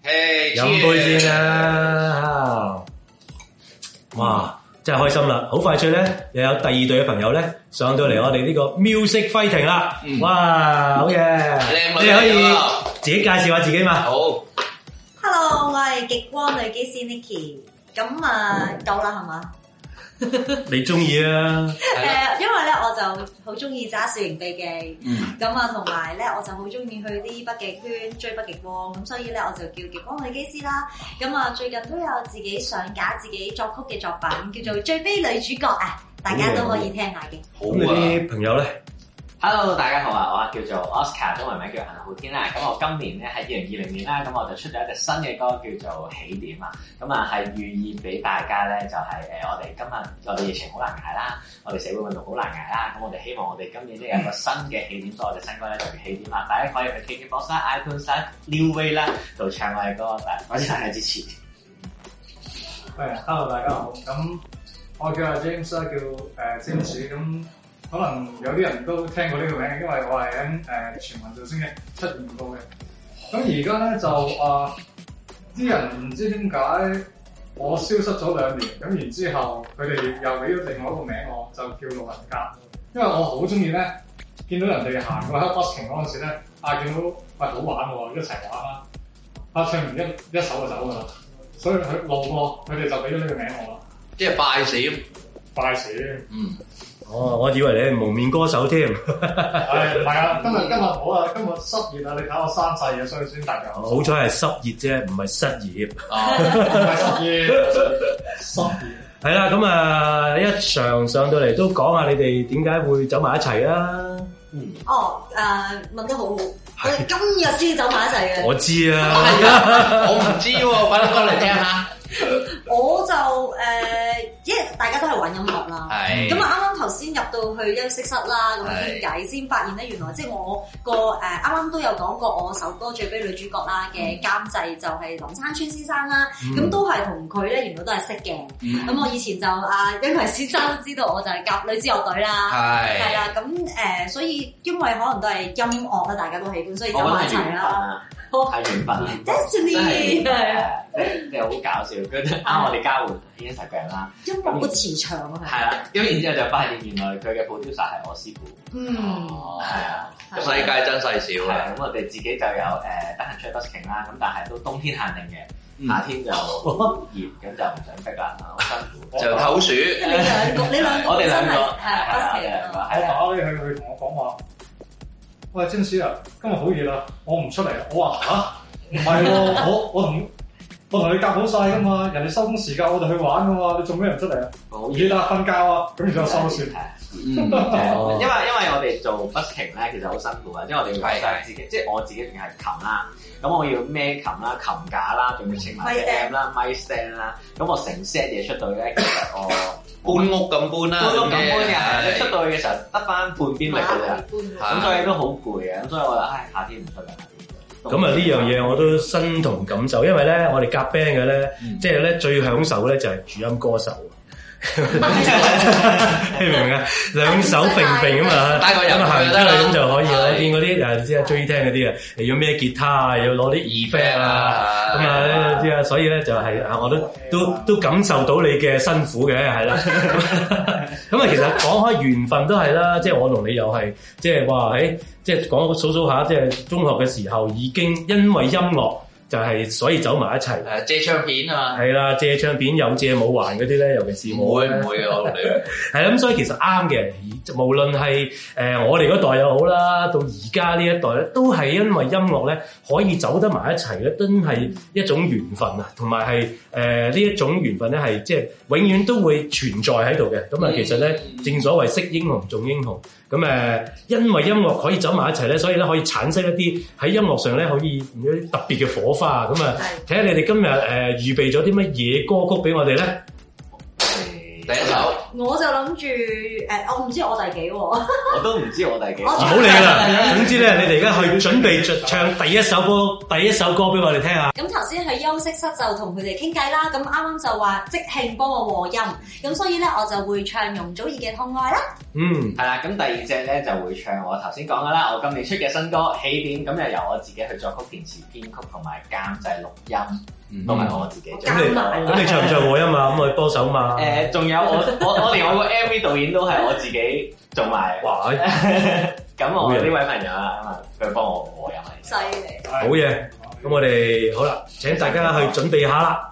飲杯先啦！哇，真係開心啦！好快脆咧，又有第二隊嘅朋友咧上到嚟我哋呢個 Music Fighting 啦！哇，好嘢！你可以自己介紹下自己嘛？ 好 ，Hello， 我係極光女機師 Nikki， 咁夠啦係嘛？ 你中意啊？ 因為咧我就好中意揸小型飛機，咁同埋咧我就好中意去啲北極圈追北極光，咁所以咧我就叫極光女機師啦。咁最近都有自己上架自己作曲嘅作品，叫做《最悲女主角》啊，大家都可以聽下嘅。 咁你啲朋友咧 ，Hello， 大家好啊！我叫做 Oscar， 中文名叫陳浩天啦。咁我今年咧喺2020年啦，咁我就出咗一隻新嘅歌叫做《起點》啊。咁係寓意俾大家咧，就係我哋今日我哋疫情好難捱啦，我哋社會運動好難捱啦。咁我哋希望我哋今年咧有個新嘅起點，所以我哋新歌咧就叫《起點》啦。大家可以去 KKBOX 啦、iTunes 啦、Neway 啦度唱我嘅歌，多謝大家支持。 Hello， 大家好。咁我叫阿 James 啦，叫James。咁可能有啲人都聽過呢個名，因為我係喺全民造星嘅出現過嘅。咁而家咧就啲人唔知點解我消失咗2年，咁然之後佢哋又俾咗另外一個名我，就叫路人甲。因為我好中意咧，見到人哋行過喺 busking 嗰陣時咧，見到喂好玩喎，一齊玩啦！唱完一首就走噶啦，所以佢路過，佢哋就俾咗呢個名我啦。 即係拜閃， 拜閃。 哦，我以為你係蒙面歌手添。 係唔係啊？今日好啊！今日失業啊！你睇我生細啊，所以先大家好彩係失業啫，唔係失業。 唔係失業。 係啦，咁一場上到嚟都講下你哋點解會走埋一齊啊？ 問得好好，我哋今日先走埋一齊嘅。 我知啊， 我唔知喎，快啲講嚟聽下。 我就因為大家都係玩音樂啦，咁啱啱頭先入到去休息室啦，咁傾偈先發現咧，原來即係我個啱啱都有講過我首歌《最悲女主角》啦嘅監製就係林山川先生啦，咁都係同佢咧原來都係識嘅，咁我以前就因為先生都知道我就係夾女子樂隊啦，係啦，咁所以因為可能都係音樂啦，大家都喜歡，所以走埋一齊啦。 係緣分 Destiny 你好搞笑，跟住啱我哋交換 Instagram 啦， 音樂個磁場啊， 係啦，咁然之後就發現原來佢嘅 producer 係我師傅，係啊，世界真細小啊，咁我哋自己就有得閒出去 busking 啦，咁但係都冬天限定嘅，夏天就熱，咁就唔想逼啦，好辛苦，就透暑。 你兩個， 我哋兩個我打你去同我講話。喂，James啊，今日好熱啊，我唔出嚟啊！我話唔係喎，我同你夾好晒噶嘛，人哋收工時間我哋去玩噶嘛，你做咩唔出嚟啊？熱啊，瞓覺啊，咁就收線。 因為我哋做 busking 咧，其實好辛苦啊，因為我哋要孭自己，即係我自己仲係琴啦，咁我要孭琴啦、琴架啦，仲要清埋 M 啦、咪 stand 啦，咁我成 set 嘢出到咧，其實我搬屋咁搬啦，搬屋咁搬嘅，你出到去嘅時候得翻半邊力嘅啫，咁所以都好攰嘅，咁所以我話夏天唔出嚟。 咁呢樣嘢我都身同感受，因為咧我哋夾 band 嘅咧，即係咧最享受咧就係主音歌手。你明唔明啊？兩手並並咁啊，咁行出嚟咁就可以啦。見嗰啲知啊，追聽嗰啲啊，要孭吉他啊，要攞啲 effect 啊，咁知啊，所以咧就係我都感受到你嘅辛苦嘅，係啦。咁其實講開緣分都係啦，即係我同你又係，即係話即係講數下，即係中學嘅時候已經因為音樂。就係所以走埋一齊， 借唱片啊嘛， 係啦，借唱片有借冇還嗰啲咧，尤其是我唔會啊，我同你係啦，咁所以其實啱嘅，無論係我哋嗰代又好啦，到而家呢一代咧，都係因為音樂咧可以走得埋一齊咧，真係一種緣分啊，同埋係呢一種緣分咧係即係永遠都會存在喺度嘅。咁其實咧正所謂識英雄重英雄。咁因為音樂可以走埋一齊咧，所以咧可以產生一啲喺音樂上咧可以有啲特別嘅火花。咁睇下你哋今日預備咗啲乜嘢歌曲俾我哋咧？ 第一首我就諗住我唔知我第幾喎。 我都唔知我第幾。 唔好理啦，總之咧，你哋而家去準備唱第一首歌俾我哋聽下。 咁頭先去休息室就同佢哋傾偈啦，咁啱啱就話即興幫我和音，咁所以咧我就會唱容祖兒嘅《痛愛》啦。 係啦，咁第二隻咧就會唱我頭先講嘅啦，我今年出嘅新歌《起點》，咁又由我自己去作曲、填詞、編曲同埋監製錄音，都係我自己做。 咁你唱唔唱和音啊？咁我幫手嘛。 仲有我連我個 MV 導演都係我自己做埋。哇！咁我呢位朋友啊，佢幫我和音係。 犀利。 好嘢，咁我哋好啦，請大家去準備下啦。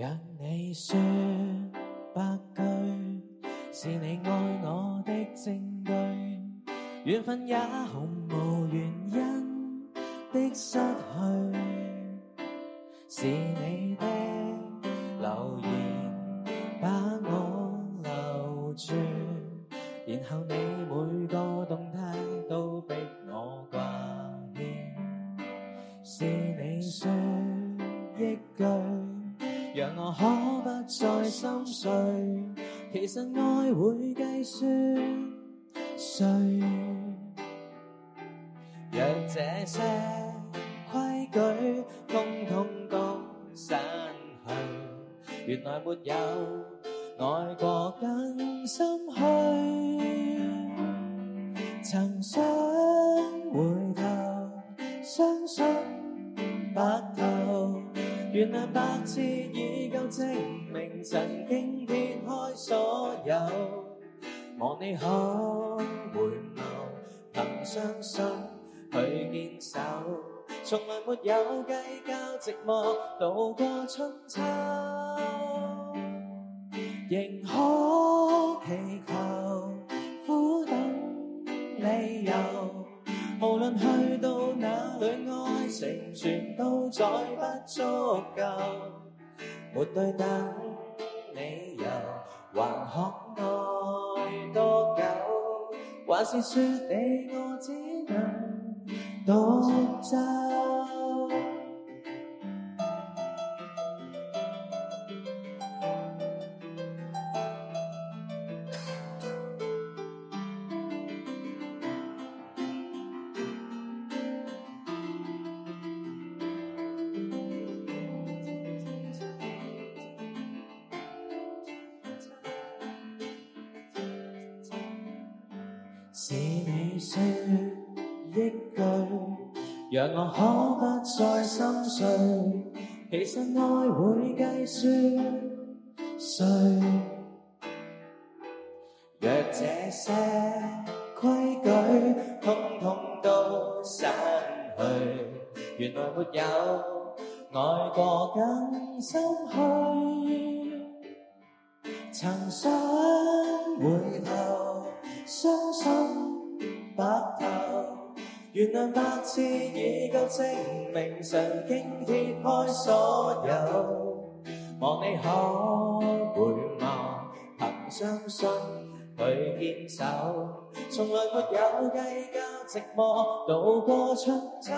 讓你說百句，是你愛我的證據。緣分也毫無原因的失去，是你的留言把我留住，然後你每個動態都逼我掛念，是你說一句讓我可不再心碎，其實愛會計算誰？若這些規矩通通都散去，原來沒有愛過更心虛。曾想回頭相信白頭，原來白紙已夠證明曾經撇開所有。望你可回眸，憑相信去堅守，從來沒有計較寂寞渡過春秋，仍可祈求苦等理由，無論去到哪裏愛情全都再不足夠，沒對等理由還可愛多久，還是說你我只能獨走。是你說一句讓我可不再心碎，其實愛會計算誰？若這些規矩通通都散去，原來沒有愛過更心虛。曾想回頭相信白頭，原來白紙已夠證明曾經撇開所有。望你可回眸，憑相信去堅守，從來沒有計較寂寞渡過春秋，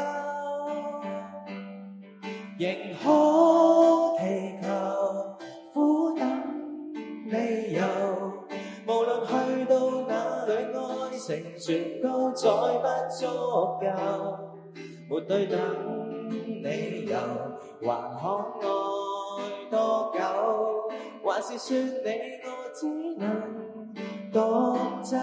仍可祈求苦等理由，無論去到哪裏愛情全都再不足夠，沒對等理由還可愛多久，還是說你我只能獨走。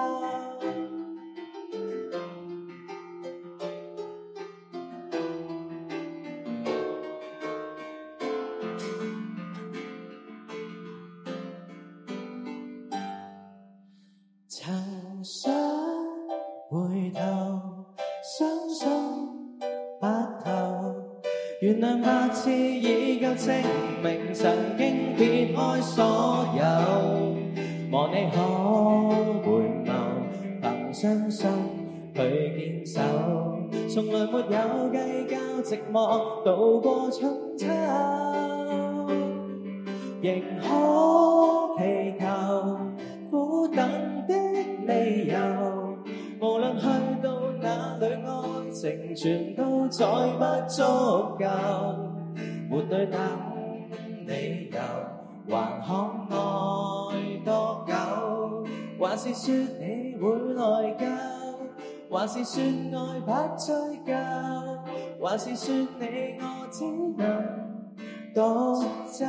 曾想回頭相信白頭，原來白紙已夠證明曾經撇開所有。望你可回眸，憑相信去堅守，從來沒有計較寂寞渡過春秋，仍可祈求苦等的理由，無論去到哪裏愛情全都再不足夠，沒對等理由還可愛多久，還是說你會內疚，還是說愛不追究，還是說你我只能獨走，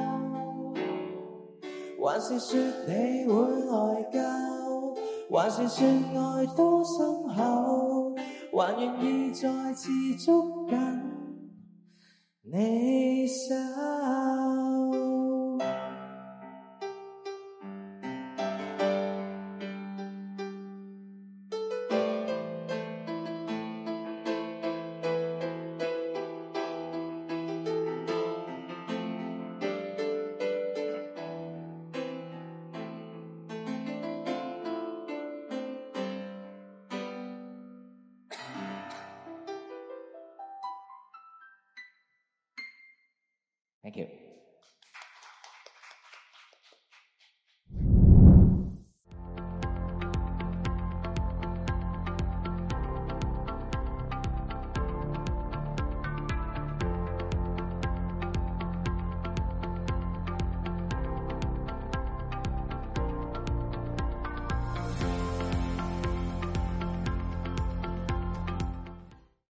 還是說你會內疚，還是說愛多深厚，還願意再次捉緊你手。 Thank you。